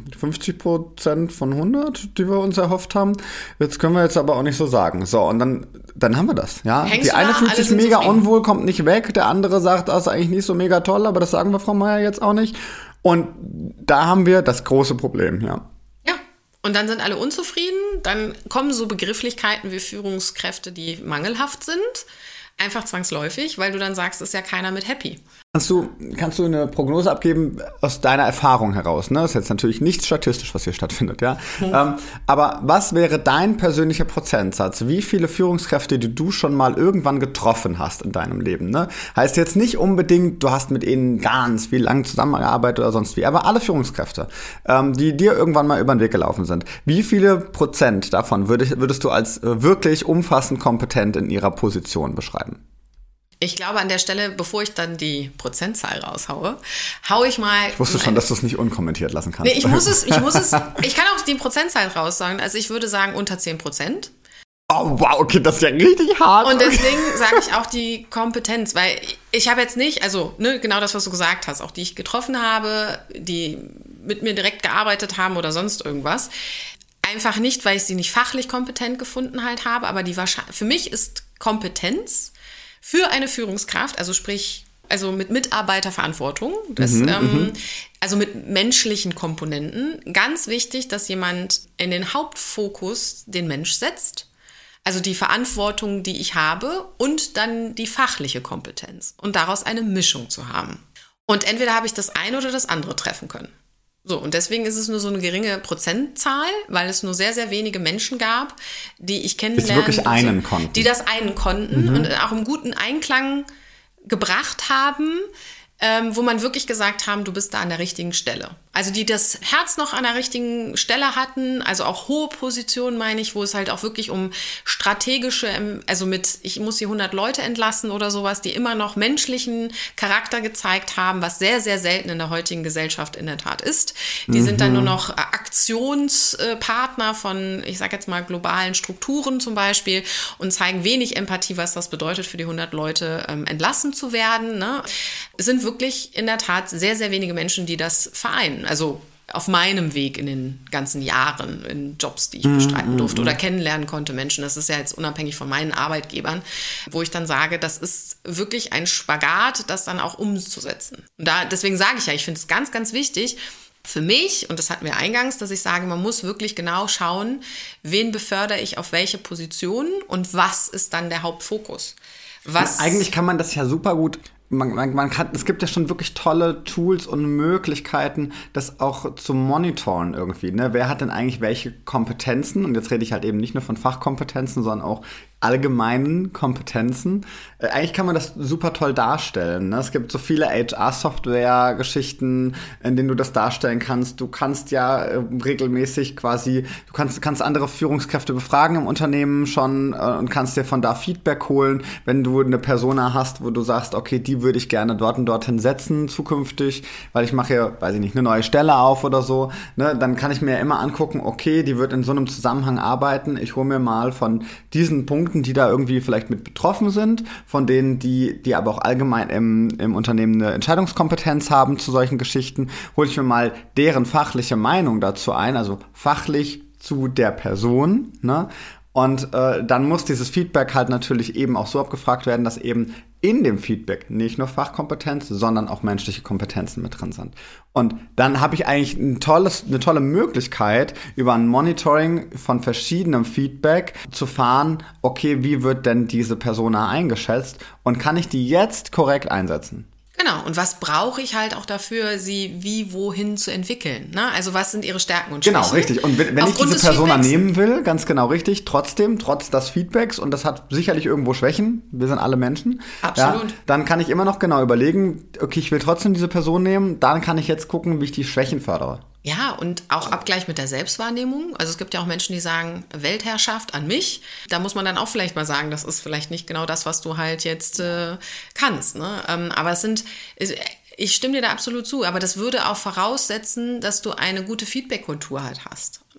50% von 100, die wir uns erhofft haben. Jetzt können wir jetzt aber auch nicht so sagen. So, und dann haben wir das, ja. Hängst die du eine da, fühlt alle sich sind mega zufrieden. unwohl, kommt nicht weg, der andere sagt, das ist eigentlich nicht so mega toll, aber das sagen wir Frau Meier jetzt auch nicht. Und da haben wir das große Problem, ja. Ja, und dann sind alle unzufrieden, dann kommen so Begrifflichkeiten wie Führungskräfte, die mangelhaft sind, einfach zwangsläufig, weil du dann sagst, ist ja keiner mit happy. Kannst du eine Prognose abgeben aus deiner Erfahrung heraus? Ne? Das ist jetzt natürlich nichts statistisch, was hier stattfindet, ja. Aber was wäre dein persönlicher Prozentsatz? Wie viele Führungskräfte, die du schon mal irgendwann getroffen hast in deinem Leben? Ne? Heißt jetzt nicht unbedingt, du hast mit ihnen ganz viel lang zusammengearbeitet oder sonst wie, aber alle Führungskräfte, die dir irgendwann mal über den Weg gelaufen sind. Wie viele Prozent davon würdest du als wirklich umfassend kompetent in ihrer Position beschreiben? Ich glaube, an der Stelle, bevor ich dann die Prozentzahl raushaue, haue ich mal... Ich wusste schon, dass du es nicht unkommentiert lassen kannst. Nee, ich kann auch die Prozentzahl raussagen. Also ich würde sagen unter 10%. Oh, wow, okay, das ist ja richtig hart. Und deswegen sage ich auch die Kompetenz, weil ich habe jetzt nicht, also genau das, was du gesagt hast, auch die ich getroffen habe, die mit mir direkt gearbeitet haben oder sonst irgendwas. Einfach nicht, weil ich sie nicht fachlich kompetent gefunden halt habe, aber für mich ist Kompetenz für eine Führungskraft, also sprich, also mit Mitarbeiterverantwortung, also mit menschlichen Komponenten, ganz wichtig, dass jemand in den Hauptfokus den Mensch setzt, also die Verantwortung, die ich habe und dann die fachliche Kompetenz und daraus eine Mischung zu haben. Und entweder habe ich das eine oder das andere treffen können. So, und deswegen ist es nur so eine geringe Prozentzahl, weil es nur sehr, sehr wenige Menschen gab, die ich kennenlernen, die das einen konnten und auch im guten Einklang gebracht haben, wo man wirklich gesagt haben, du bist da an der richtigen Stelle. Also die das Herz noch an der richtigen Stelle hatten, also auch hohe Positionen, meine ich, wo es halt auch wirklich um strategische, also ich muss hier 100 Leute entlassen oder sowas, die immer noch menschlichen Charakter gezeigt haben, was sehr, sehr selten in der heutigen Gesellschaft in der Tat ist. Die sind dann nur noch Aktionspartner von, ich sag jetzt mal, globalen Strukturen zum Beispiel und zeigen wenig Empathie, was das bedeutet, für die 100 Leute entlassen zu werden. Ne? Es sind wirklich in der Tat sehr, sehr wenige Menschen, die das vereinen. Also auf meinem Weg in den ganzen Jahren in Jobs, die ich bestreiten durfte oder kennenlernen konnte Menschen. Das ist ja jetzt unabhängig von meinen Arbeitgebern, wo ich dann sage, das ist wirklich ein Spagat, das dann auch umzusetzen. Und deswegen sage ich ja, ich finde es ganz, ganz wichtig für mich, und das hatten wir eingangs, dass ich sage, man muss wirklich genau schauen, wen befördere ich auf welche Position und was ist dann der Hauptfokus. Eigentlich kann man das ja super gut. Es gibt ja schon wirklich tolle Tools und Möglichkeiten, das auch zu monitoren irgendwie. Ne? Wer hat denn eigentlich welche Kompetenzen? Und jetzt rede ich halt eben nicht nur von Fachkompetenzen, sondern auch allgemeinen Kompetenzen. Eigentlich kann man das super toll darstellen. Ne? Es gibt so viele HR-Software-Geschichten, in denen du das darstellen kannst. Du kannst ja regelmäßig quasi, du kannst andere Führungskräfte befragen im Unternehmen schon und kannst dir von da Feedback holen, wenn du eine Persona hast, wo du sagst, okay, die würde ich gerne dort und dorthin setzen zukünftig, weil ich mache ja, weiß ich nicht, eine neue Stelle auf oder so. Ne? Dann kann ich mir immer angucken, okay, die wird in so einem Zusammenhang arbeiten. Ich hole mir mal von diesen Punkten, die da irgendwie vielleicht mit betroffen sind, von denen, die aber auch allgemein im Unternehmen eine Entscheidungskompetenz haben zu solchen Geschichten, hole ich mir mal deren fachliche Meinung dazu ein, also fachlich zu der Person, ne? Und dann muss dieses Feedback halt natürlich eben auch so abgefragt werden, dass eben in dem Feedback nicht nur Fachkompetenz, sondern auch menschliche Kompetenzen mit drin sind. Und dann habe ich eigentlich eine tolle Möglichkeit, über ein Monitoring von verschiedenem Feedback zu fahren, okay, wie wird denn diese Persona eingeschätzt und kann ich die jetzt korrekt einsetzen? Genau, und was brauche ich halt auch dafür, sie wie wohin zu entwickeln? Ne? Also was sind ihre Stärken und Schwächen? Genau, richtig. Und wenn ich diese Persona nehmen will, ganz genau richtig, trotz des Feedbacks, und das hat sicherlich irgendwo Schwächen, wir sind alle Menschen, absolut. Ja, dann kann ich immer noch genau überlegen, okay, ich will trotzdem diese Person nehmen, dann kann ich jetzt gucken, wie ich die Schwächen fördere. Ja, und auch Abgleich mit der Selbstwahrnehmung. Also es gibt ja auch Menschen, die sagen, Weltherrschaft an mich. Da muss man dann auch vielleicht mal sagen, das ist vielleicht nicht genau das, was du halt jetzt kannst. Ne? Aber ich stimme dir da absolut zu, aber das würde auch voraussetzen, dass du eine gute Feedback-Kultur halt hast.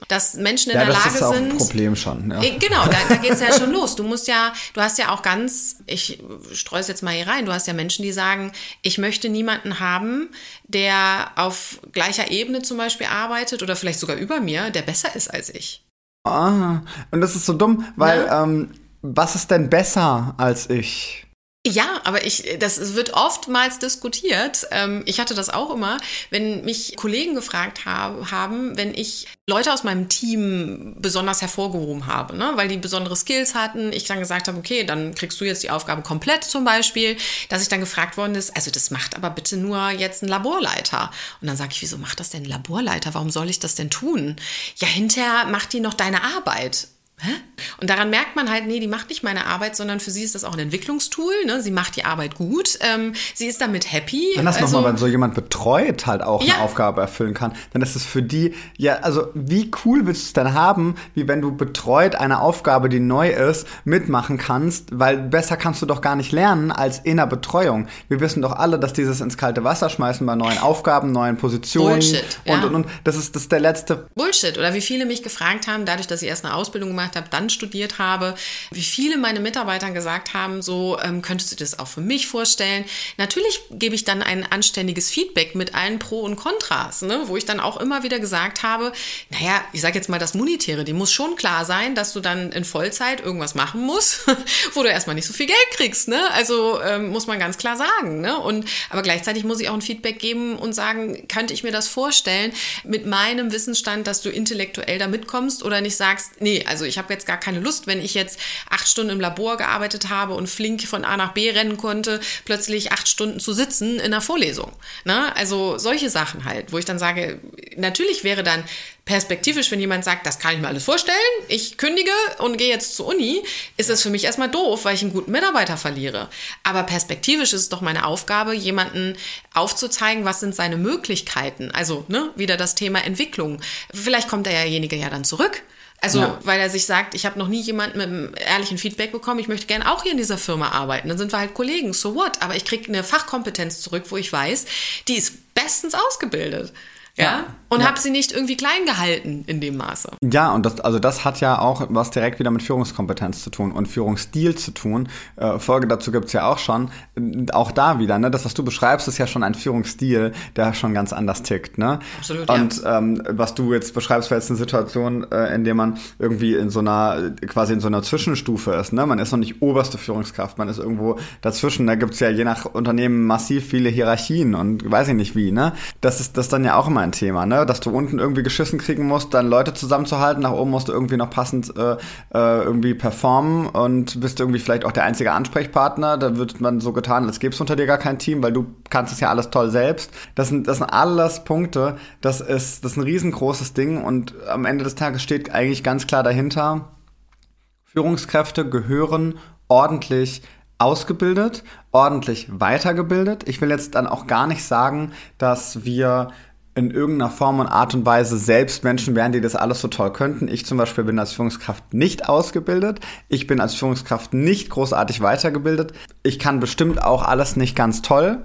dass Menschen in der Lage sind. Das ist auch ein Problem schon. Ja. Genau, da geht es ja schon los. Du hast ja auch ich streue es jetzt mal hier rein, du hast ja Menschen, die sagen, ich möchte niemanden haben, der auf gleicher Ebene zum Beispiel arbeitet oder vielleicht sogar über mir, der besser ist als ich. Und das ist so dumm, weil was ist denn besser als ich? Ja, aber das wird oftmals diskutiert. Ich hatte das auch immer, wenn mich Kollegen gefragt haben, wenn ich Leute aus meinem Team besonders hervorgehoben habe, ne, weil die besondere Skills hatten, ich dann gesagt habe, okay, dann kriegst du jetzt die Aufgabe komplett zum Beispiel, dass ich dann gefragt worden ist, also das macht aber bitte nur jetzt ein Laborleiter. Und dann sage ich, wieso macht das denn ein Laborleiter? Warum soll ich das denn tun? Ja, hinterher macht die noch deine Arbeit. Hä? Und daran merkt man halt, nee, die macht nicht meine Arbeit, sondern für sie ist das auch ein Entwicklungstool. Ne? Sie macht die Arbeit gut. Sie ist damit happy. Wenn das nochmal, wenn so jemand betreut halt auch eine Aufgabe erfüllen kann, dann ist es für die, ja, also wie cool willst du es denn haben, wie wenn du betreut eine Aufgabe, die neu ist, mitmachen kannst, weil besser kannst du doch gar nicht lernen als in der Betreuung. Wir wissen doch alle, dass dieses ins kalte Wasser schmeißen bei neuen Aufgaben, neuen Positionen Bullshit, und das ist der letzte Bullshit. Oder wie viele mich gefragt haben, dadurch, dass ich erst eine Ausbildung gemacht habe, dann studiert habe, wie viele meine Mitarbeiter gesagt haben, so könntest du das auch für mich vorstellen. Natürlich gebe ich dann ein anständiges Feedback mit allen Pro und Kontras, ne? Wo ich dann auch immer wieder gesagt habe, naja, ich sage jetzt mal das Monetäre, die muss schon klar sein, dass du dann in Vollzeit irgendwas machen musst, wo du erstmal nicht so viel Geld kriegst, ne? Also muss man ganz klar sagen, ne? Aber gleichzeitig muss ich auch ein Feedback geben und sagen, könnte ich mir das vorstellen, mit meinem Wissensstand, dass du intellektuell da mitkommst oder nicht sagst, nee, also ich habe jetzt gar keine Lust, wenn ich jetzt 8 Stunden im Labor gearbeitet habe und flink von A nach B rennen konnte, plötzlich 8 Stunden zu sitzen in einer Vorlesung. Ne? Also solche Sachen halt, wo ich dann sage, natürlich wäre dann perspektivisch, wenn jemand sagt, das kann ich mir alles vorstellen, ich kündige und gehe jetzt zur Uni, ist das für mich erstmal doof, weil ich einen guten Mitarbeiter verliere. Aber perspektivisch ist es doch meine Aufgabe, jemanden aufzuzeigen, was sind seine Möglichkeiten. Also wieder das Thema Entwicklung. Vielleicht kommt derjenige ja dann zurück. Also, weil er sich sagt, ich habe noch nie jemanden mit einem ehrlichen Feedback bekommen, ich möchte gerne auch hier in dieser Firma arbeiten. Dann sind wir halt Kollegen, so what? Aber ich kriege eine Fachkompetenz zurück, wo ich weiß, die ist bestens ausgebildet. Ja? Und habe sie nicht irgendwie klein gehalten in dem Maße. Ja, und das hat ja auch was direkt wieder mit Führungskompetenz zu tun und Führungsstil zu tun. Folge dazu gibt's ja auch schon. Auch da wieder, ne? Das, was du beschreibst, ist ja schon ein Führungsstil, der schon ganz anders tickt, ne? Absolut, und was du jetzt beschreibst, wäre jetzt eine Situation, in der man irgendwie quasi in so einer Zwischenstufe ist, ne? Man ist noch nicht oberste Führungskraft, man ist irgendwo dazwischen. Da gibt's ja je nach Unternehmen massiv viele Hierarchien und weiß ich nicht wie, ne? Das ist dann ja auch immer ein Thema, ne? Dass du unten irgendwie geschissen kriegen musst, dann Leute zusammenzuhalten, nach oben musst du irgendwie noch passend irgendwie performen und bist irgendwie vielleicht auch der einzige Ansprechpartner. Da wird man so getan, als gäbe es unter dir gar kein Team, weil du kannst es ja alles toll selbst. Das sind alles Punkte, das ist ein riesengroßes Ding und am Ende des Tages steht eigentlich ganz klar dahinter, Führungskräfte gehören ordentlich ausgebildet, ordentlich weitergebildet. Ich will jetzt dann auch gar nicht sagen, dass wir in irgendeiner Form und Art und Weise selbst Menschen wären, die das alles so toll könnten. Ich zum Beispiel bin als Führungskraft nicht ausgebildet. Ich bin als Führungskraft nicht großartig weitergebildet. Ich kann bestimmt auch alles nicht ganz toll,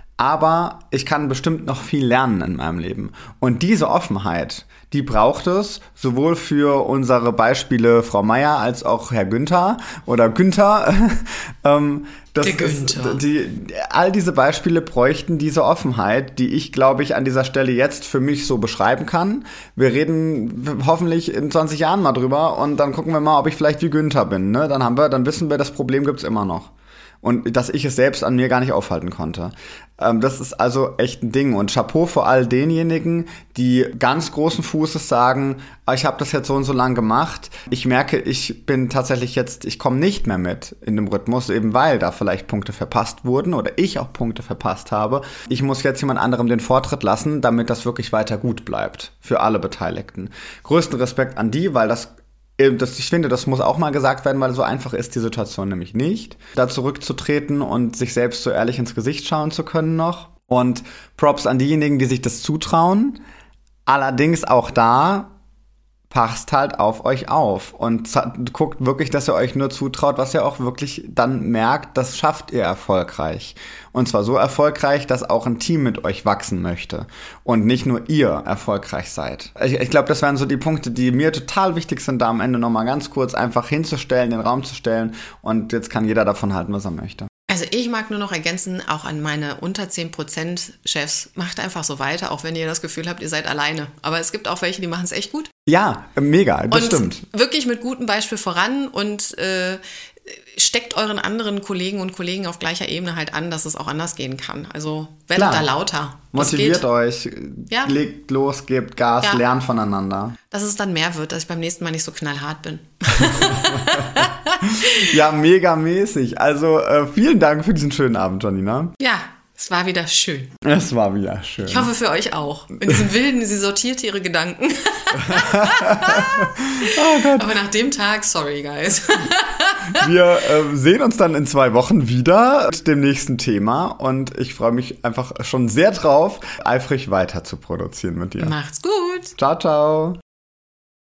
aber ich kann bestimmt noch viel lernen in meinem Leben. Und diese Offenheit, die braucht es sowohl für unsere Beispiele Frau Meier als auch Herr Günther oder Günther. Der Günther. All diese Beispiele bräuchten diese Offenheit, die ich, glaube ich, an dieser Stelle jetzt für mich so beschreiben kann. Wir reden hoffentlich in 20 Jahren mal drüber und dann gucken wir mal, ob ich vielleicht wie Günther bin. Ne? Dann wissen wir, das Problem gibt's immer noch. Und dass ich es selbst an mir gar nicht aufhalten konnte. Das ist also echt ein Ding. Und Chapeau vor all denjenigen, die ganz großen Fußes sagen, ich habe das jetzt so und so lang gemacht. Ich merke, ich komme nicht mehr mit in dem Rhythmus, eben weil da vielleicht Punkte verpasst wurden oder ich auch Punkte verpasst habe. Ich muss jetzt jemand anderem den Vortritt lassen, damit das wirklich weiter gut bleibt. Für alle Beteiligten. Größten Respekt an die, weil ich finde, das muss auch mal gesagt werden, weil so einfach ist die Situation nämlich nicht, da zurückzutreten und sich selbst so ehrlich ins Gesicht schauen zu können noch. Und Props an diejenigen, die sich das zutrauen. Allerdings auch da passt halt auf euch auf und guckt wirklich, dass ihr euch nur zutraut, was ihr auch wirklich dann merkt, das schafft ihr erfolgreich. Und zwar so erfolgreich, dass auch ein Team mit euch wachsen möchte und nicht nur ihr erfolgreich seid. Ich glaube, das wären so die Punkte, die mir total wichtig sind, da am Ende nochmal ganz kurz einfach hinzustellen, den Raum zu stellen, und jetzt kann jeder davon halten, was er möchte. Also ich mag nur noch ergänzen, auch an meine unter 10% Chefs, macht einfach so weiter, auch wenn ihr das Gefühl habt, ihr seid alleine. Aber es gibt auch welche, die machen es echt gut. Ja, mega, das stimmt. Wirklich mit gutem Beispiel voran und steckt euren anderen Kollegen und Kollegen auf gleicher Ebene halt an, dass es auch anders gehen kann. Also werdet da lauter. Motiviert euch, legt los, gebt Gas, lernt voneinander. Dass es dann mehr wird, dass ich beim nächsten Mal nicht so knallhart bin. Ja, mega mäßig. Also vielen Dank für diesen schönen Abend, Janina. Ja, es war wieder schön. Es war wieder schön. Ich hoffe für euch auch. In diesem Wilden, sie sortiert ihre Gedanken. Oh Gott. Aber nach dem Tag, sorry guys. Wir sehen uns dann in 2 Wochen wieder mit dem nächsten Thema und ich freue mich einfach schon sehr drauf, eifrig weiter zu produzieren mit dir. Macht's gut. Ciao, ciao.